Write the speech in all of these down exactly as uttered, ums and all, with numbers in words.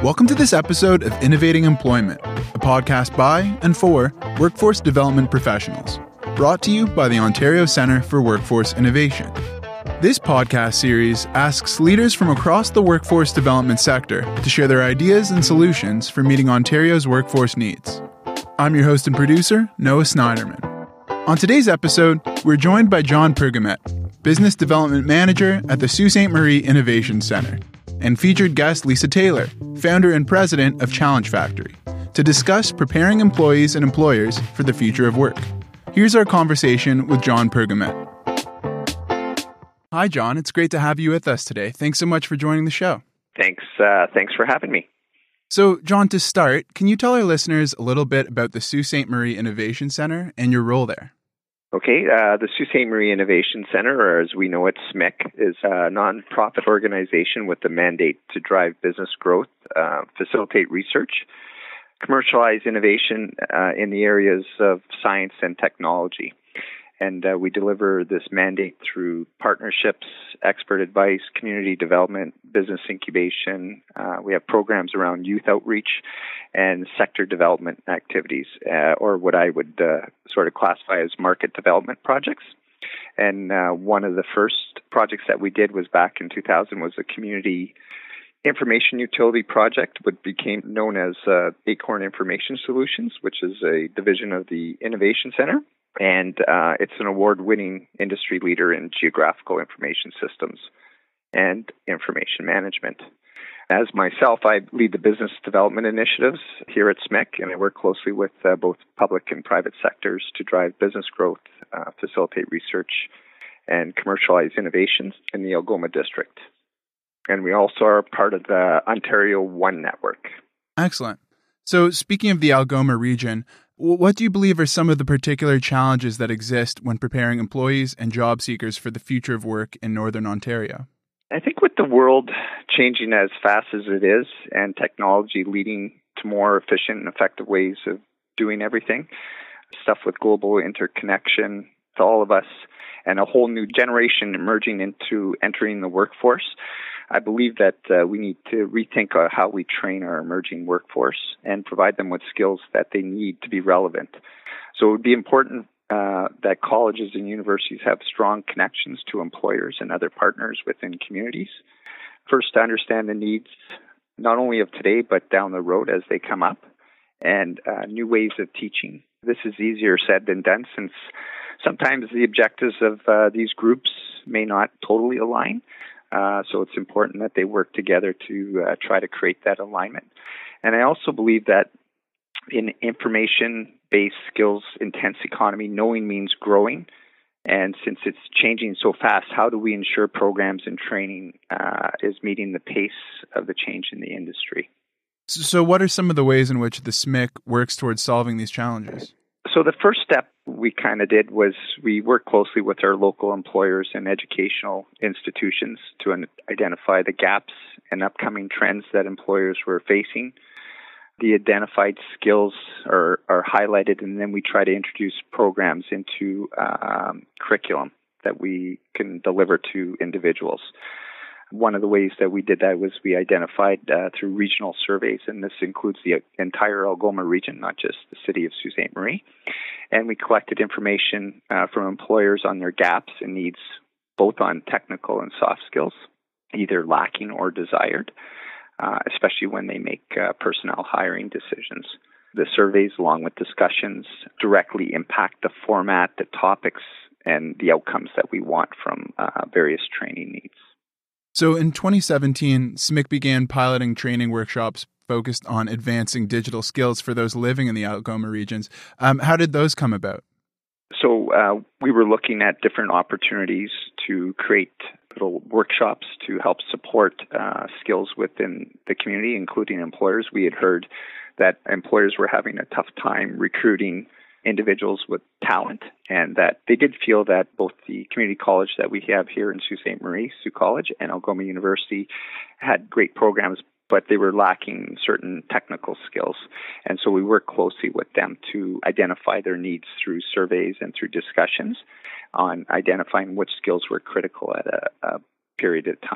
Welcome to this episode of Innovating Employment, a podcast by and for workforce development professionals, brought to you by the Ontario Centre for Workforce Innovation. This podcast series asks leaders from across the workforce development sector to share their ideas and solutions for meeting Ontario's workforce needs. I'm your host and producer, Noah Snyderman. On today's episode, we're joined by John Pergamet, Business Development Manager at the Sault Ste. Marie Innovation Centre, and featured guest Lisa Taylor, founder and president of Challenge Factory, to discuss preparing employees and employers for the future of work. Here's our conversation with John Pergamet. Hi, John. It's great to have you with us today. Thanks so much for joining the show. Thanks. Uh, thanks for having me. So, John, to start, can you tell our listeners a little bit about the Sault Ste. Marie Innovation Centre and your role there? Okay. Uh, the Sault Ste. Marie Innovation Centre, or as we know it, S M I C, is a nonprofit organization with the mandate to drive business growth, uh, facilitate research, commercialize innovation uh, in the areas of science and technology. And uh, we deliver this mandate through partnerships, expert advice, community development, business incubation. Uh, we have programs around youth outreach and sector development activities, uh, or what I would uh, sort of classify as market development projects. And uh, one of the first projects that we did was back in two thousand was a community information utility project, what became known as uh, Acorn Information Solutions, which is a division of the Innovation Centre. And uh, it's an award-winning industry leader in geographical information systems and information management. As myself, I lead the business development initiatives here at S M I C, and I work closely with uh, both public and private sectors to drive business growth, uh, facilitate research, and commercialize innovations in the Algoma district. And we also are part of the Ontario One Network. Excellent. So speaking of the Algoma region, what do you believe are some of the particular challenges that exist when preparing employees and job seekers for the future of work in Northern Ontario? I think with the world changing as fast as it is and technology leading to more efficient and effective ways of doing everything, stuff with global interconnection to all of us and a whole new generation emerging into entering the workforce, I believe that uh, we need to rethink uh, how we train our emerging workforce and provide them with skills that they need to be relevant. So it would be important uh, that colleges and universities have strong connections to employers and other partners within communities. First, to understand the needs not only of today, but down the road as they come up, and uh, new ways of teaching. This is easier said than done, since sometimes the objectives of uh, these groups may not totally align. Uh, so it's important that they work together to uh, try to create that alignment. And I also believe that in information-based, skills-intense economy, knowing means growing. And since it's changing so fast, how do we ensure programs and training uh, is meeting the pace of the change in the industry? So what are some of the ways in which the S M I C works towards solving these challenges? So the first step we kind of did was we worked closely with our local employers and educational institutions to un- identify the gaps and upcoming trends that employers were facing. The identified skills are, are highlighted, and then we try to introduce programs into um, curriculum that we can deliver to individuals. One of the ways that we did that was we identified uh, through regional surveys, and this includes the entire Algoma region, not just the city of Sault Ste. Marie. And we collected information uh, from employers on their gaps and needs, both on technical and soft skills, either lacking or desired, uh, especially when they make uh, personnel hiring decisions. The surveys, along with discussions, directly impact the format, the topics, and the outcomes that we want from uh, various training needs. So in twenty seventeen, S M I C began piloting training workshops focused on advancing digital skills for those living in the Algoma regions. Um, how did those come about? So uh, we were looking at different opportunities to create little workshops to help support uh, skills within the community, including employers. We had heard that employers were having a tough time recruiting individuals with talent, and that they did feel that both the community college that we have here in Sault Ste. Marie, Sault College, and Algoma University had great programs, but they were lacking certain technical skills. And so we worked closely with them to identify their needs through surveys and through discussions on identifying which skills were critical at a, a period of time.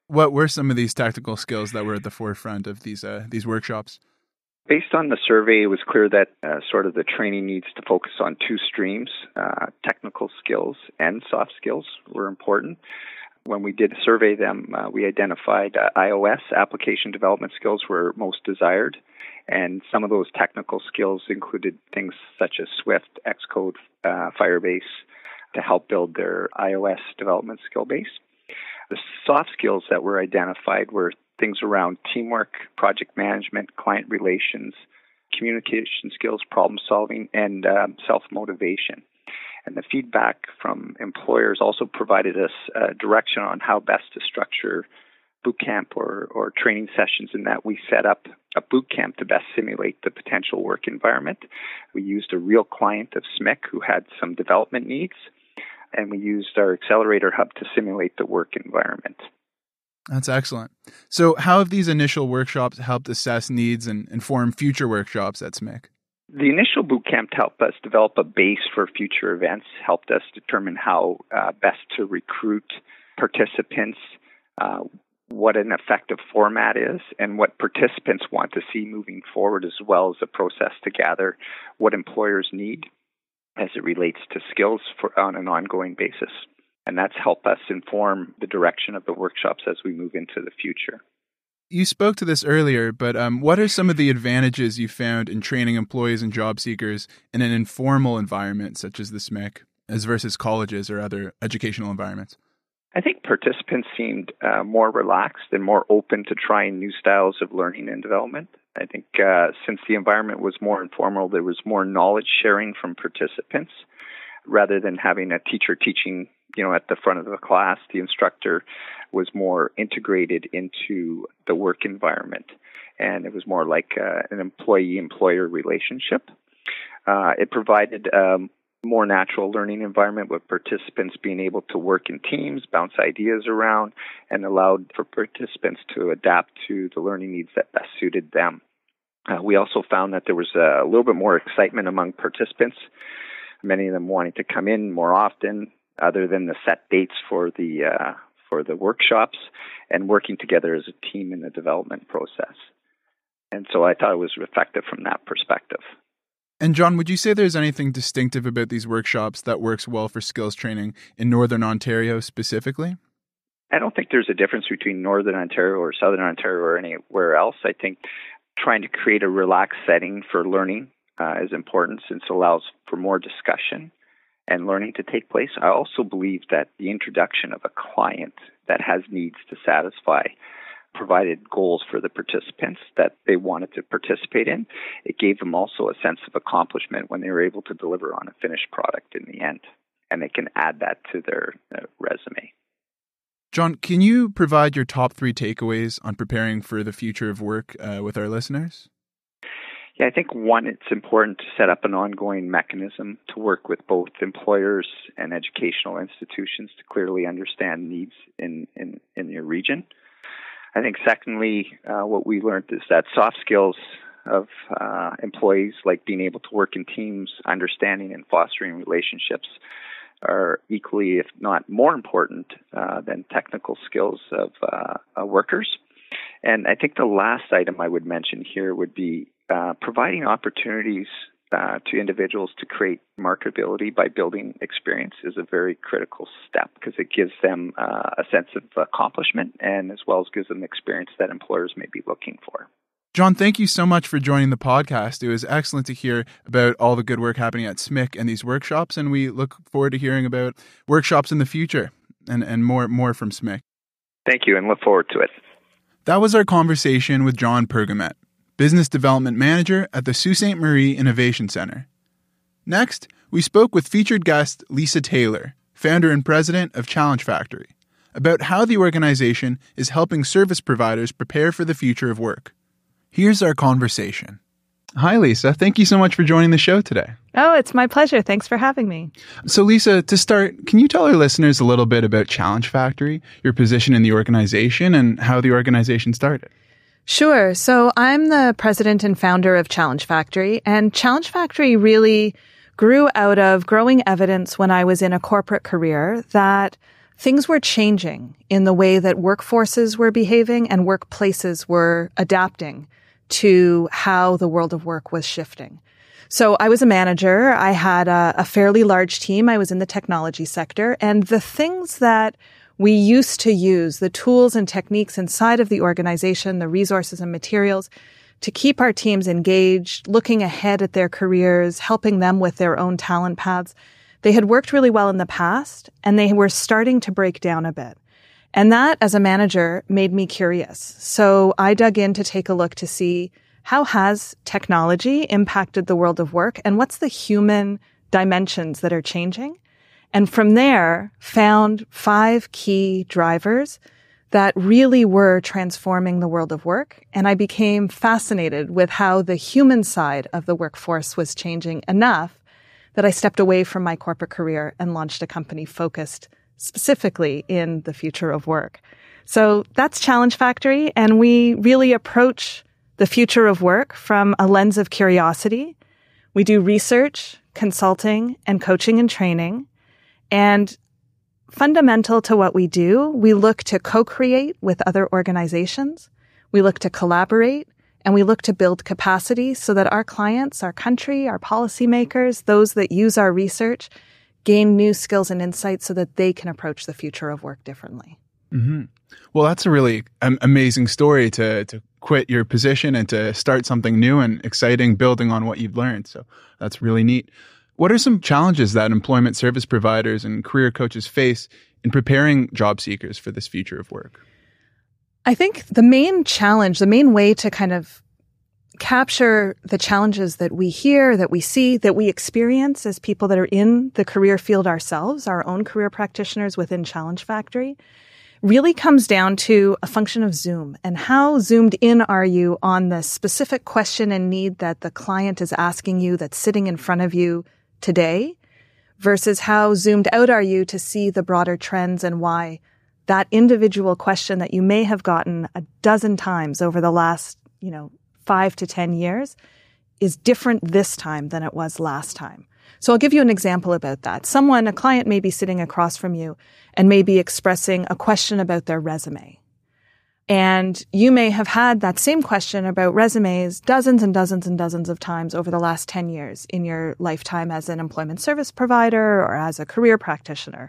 What were some of these technical skills that were at the forefront of these uh, these workshops? Based on the survey, it was clear that uh, sort of the training needs to focus on two streams. Uh, technical skills and soft skills were important. When we did survey them, uh, we identified uh, iOS application development skills were most desired. And some of those technical skills included things such as Swift, Xcode, uh, Firebase to help build their iOS development skill base. The soft skills that were identified were things around teamwork, project management, client relations, communication skills, problem solving, and um, self-motivation. And the feedback from employers also provided us uh, direction on how best to structure boot camp or, or training sessions, in that we set up a boot camp to best simulate the potential work environment. We used a real client of S M I C who had some development needs, and we used our Accelerator Hub to simulate the work environment. That's excellent. So how have these initial workshops helped assess needs and inform future workshops at S M I C? The initial boot camp helped us develop a base for future events, helped us determine how uh, best to recruit participants, uh, what an effective format is, and what participants want to see moving forward, as well as a process to gather what employers need as it relates to skills for on an ongoing basis. And that's helped us inform the direction of the workshops as we move into the future. You spoke to this earlier, but um, what are some of the advantages you found in training employees and job seekers in an informal environment such as the S M I C, as versus colleges or other educational environments? I think participants seemed uh, more relaxed and more open to trying new styles of learning and development. I think uh, since the environment was more informal, there was more knowledge sharing from participants rather than having a teacher teaching, you know, at the front of the class. The instructor was more integrated into the work environment, and it was more like uh, an employee-employer relationship. Uh, it provided um, more natural learning environment with participants being able to work in teams, bounce ideas around, and allowed for participants to adapt to the learning needs that best suited them. Uh, we also found that there was a little bit more excitement among participants, many of them wanting to come in more often, other than the set dates for the uh, for the workshops, and working together as a team in the development process. And so I thought it was effective from that perspective. And John, would you say there's anything distinctive about these workshops that works well for skills training in Northern Ontario specifically? I don't think there's a difference between Northern Ontario or Southern Ontario or anywhere else. I think trying to create a relaxed setting for learning uh, is important, since it allows for more discussion and learning to take place. I also believe that the introduction of a client that has needs to satisfy provided goals for the participants that they wanted to participate in. It gave them also a sense of accomplishment when they were able to deliver on a finished product in the end, and they can add that to their uh, resume. John, can you provide your top three takeaways on preparing for the future of work uh, with our listeners? Yeah, I think one, it's important to set up an ongoing mechanism to work with both employers and educational institutions to clearly understand needs in, in, in your region. I think secondly, uh, what we learned is that soft skills of uh, employees, like being able to work in teams, understanding and fostering relationships, are equally, if not more important, uh, than technical skills of uh, uh, workers. And I think the last item I would mention here would be uh, providing opportunities uh, to individuals to create marketability by building experience is a very critical step, because it gives them uh, a sense of accomplishment, and as well as gives them experience that employers may be looking for. John, thank you so much for joining the podcast. It was excellent to hear about all the good work happening at S M I C and these workshops, and we look forward to hearing about workshops in the future and, and more, more from S M I C. Thank you, and look forward to it. That was our conversation with John Pergamet, Business Development Manager at the Sault Ste. Marie Innovation Centre. Next, we spoke with featured guest Lisa Taylor, founder and president of Challenge Factory, about how the organization is helping service providers prepare for the future of work. Here's our conversation. Hi, Lisa. Thank you so much for joining the show today. Oh, it's my pleasure. Thanks for having me. So, Lisa, to start, can you tell our listeners a little bit about Challenge Factory, your position in the organization, and how the organization started? Sure. So I'm the president and founder of Challenge Factory, and Challenge Factory really grew out of growing evidence when I was in a corporate career that things were changing in the way that workforces were behaving and workplaces were adapting to how the world of work was shifting. So I was a manager. I had a, a fairly large team. I was in the technology sector. And the things that we used to use, the tools and techniques inside of the organization, the resources and materials to keep our teams engaged, looking ahead at their careers, helping them with their own talent paths, they had worked really well in the past, and they were starting to break down a bit. And that, as a manager, made me curious. So I dug in to take a look to see how has technology impacted the world of work, and what's the human dimensions that are changing? And from there, found five key drivers that really were transforming the world of work. And I became fascinated with how the human side of the workforce was changing enough that I stepped away from my corporate career and launched a company focused specifically in the future of work. So that's Challenge Factory. And we really approach the future of work from a lens of curiosity. We do research, consulting, and coaching and training. And fundamental to what we do, we look to co-create with other organizations. We look to collaborate, and we look to build capacity so that our clients, our country, our policymakers, those that use our research, gain new skills and insights so that they can approach the future of work differently. Mm-hmm. Well, that's a really um, amazing story to to quit your position and to start something new and exciting, building on what you've learned. So that's really neat. What are some challenges that employment service providers and career coaches face in preparing job seekers for this future of work? I think the main challenge, the main way to kind of capture the challenges that we hear, that we see, that we experience as people that are in the career field ourselves, our own career practitioners within Challenge Factory, really comes down to a function of Zoom and how zoomed in are you on the specific question and need that the client is asking you that's sitting in front of you today versus how zoomed out are you to see the broader trends and why that individual question that you may have gotten a dozen times over the last, you know, five to ten years is different this time than it was last time. So I'll give you an example about that. Someone, a client may be sitting across from you and may be expressing a question about their resume. And you may have had that same question about resumes dozens and dozens and dozens of times over the last ten years in your lifetime as an employment service provider or as a career practitioner.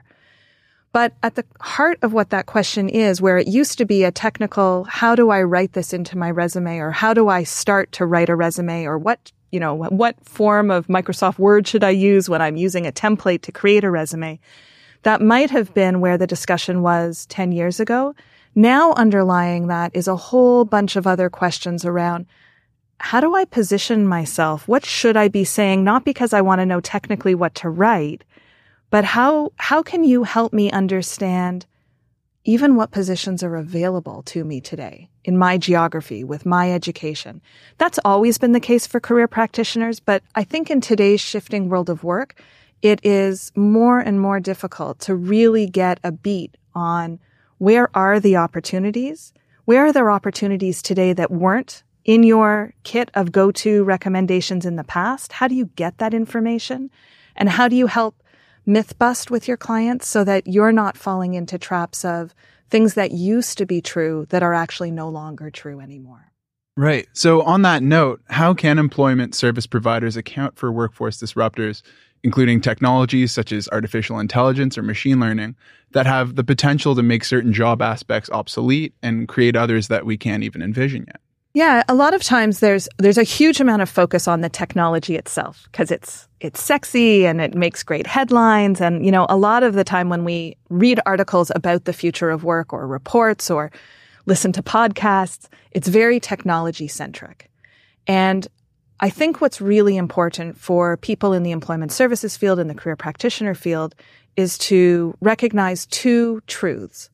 But at the heart of what that question is, where it used to be a technical, how do I write this into my resume, or how do I start to write a resume, or what, you know, what form of Microsoft Word should I use when I'm using a template to create a resume? That might have been where the discussion was ten years ago. Now underlying that is a whole bunch of other questions around how do I position myself? What should I be saying? Not because I want to know technically what to write, but how how can you help me understand even what positions are available to me today in my geography, with my education? That's always been the case for career practitioners, but I think in today's shifting world of work, it is more and more difficult to really get a beat on where are the opportunities? Where are there opportunities today that weren't in your kit of go-to recommendations in the past? How do you get that information? And how do you help myth bust with your clients so that you're not falling into traps of things that used to be true that are actually no longer true anymore? Right. So on that note, how can employment service providers account for workforce disruptors, including technologies such as artificial intelligence or machine learning, that have the potential to make certain job aspects obsolete and create others that we can't even envision yet? Yeah, a lot of times there's there's a huge amount of focus on the technology itself because it's it's sexy and it makes great headlines. And, you know, a lot of the time when we read articles about the future of work or reports or listen to podcasts, it's very technology centric. And I think what's really important for people in the employment services field and the career practitioner field is to recognize two truths.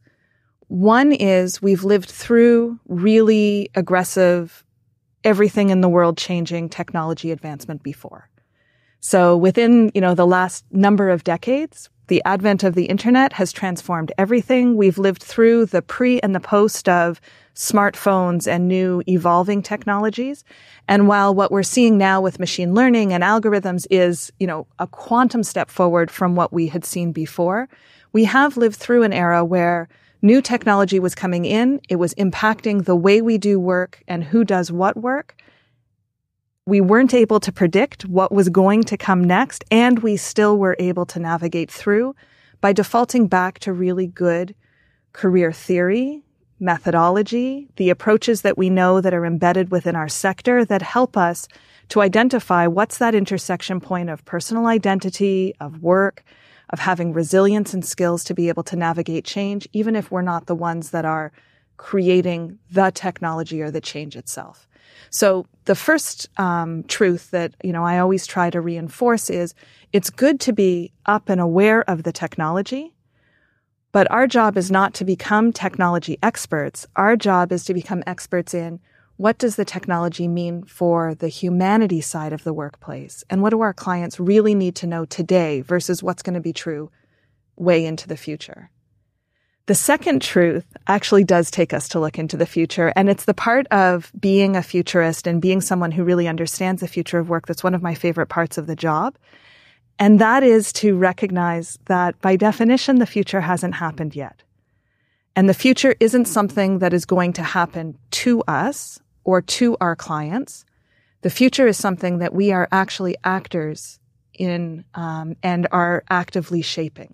One is we've lived through really aggressive, everything in the world changing technology advancement before. So within, you know, the last number of decades, the advent of the internet has transformed everything. We've lived through the pre and the post of smartphones and new evolving technologies. And while what we're seeing now with machine learning and algorithms is, you know, a quantum step forward from what we had seen before, We have lived through an era where new technology was coming in. It was impacting the way we do work and who does what work. We weren't able to predict what was going to come next, and we still were able to navigate through by defaulting back to really good career theory, methodology, the approaches that we know that are embedded within our sector that help us to identify what's that intersection point of personal identity, of work, of having resilience and skills to be able to navigate change, even if we're not the ones that are creating the technology or the change itself. So the first um, truth that, you know, I always try to reinforce is it's good to be up and aware of the technology, but our job is not to become technology experts. Our job is to become experts in what does the technology mean for the humanity side of the workplace? And what do our clients really need to know today versus what's going to be true way into the future? The second truth actually does take us to look into the future, and it's the part of being a futurist and being someone who really understands the future of work that's one of my favorite parts of the job. And that is to recognize that by definition, the future hasn't happened yet. And the future isn't something that is going to happen to us or to our clients. The future is something that we are actually actors in um, and are actively shaping.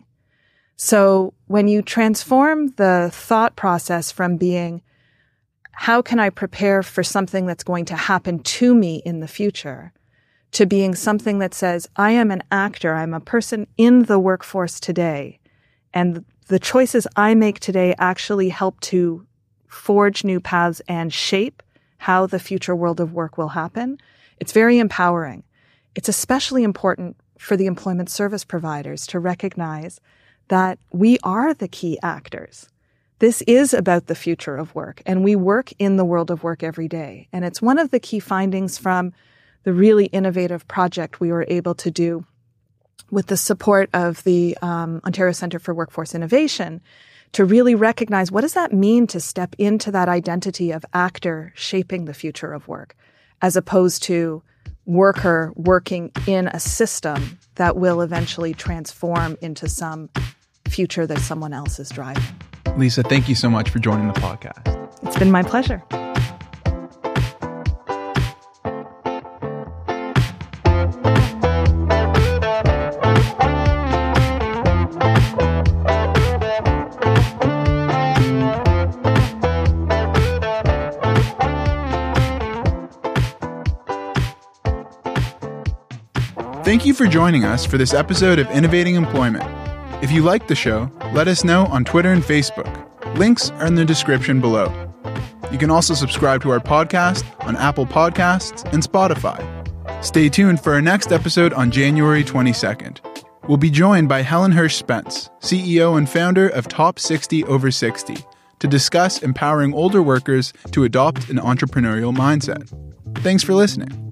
So when you transform the thought process from being, how can I prepare for something that's going to happen to me in the future, to being something that says, I am an actor, I'm a person in the workforce today, and the choices I make today actually help to forge new paths and shape how the future world of work will happen. It's very empowering. It's especially important for the employment service providers to recognize that we are the key actors. This is about the future of work, and we work in the world of work every day. And it's one of the key findings from the really innovative project we were able to do with the support of the um, Ontario Centre for Workforce Innovation to really recognize what does that mean to step into that identity of actor shaping the future of work, as opposed to worker working in a system that will eventually transform into some future that someone else is driving. Lisa, thank you so much for joining the podcast. It's been my pleasure. Thank you for joining us for this episode of Innovating Employment. If you like the show, let us know on Twitter and Facebook. Links are in the description below. You can also subscribe to our podcast on Apple Podcasts and Spotify. Stay tuned for our next episode on January twenty-second. We'll be joined by Helen Hirsch-Spence, C E O and founder of Top sixty Over sixty, to discuss empowering older workers to adopt an entrepreneurial mindset. Thanks for listening.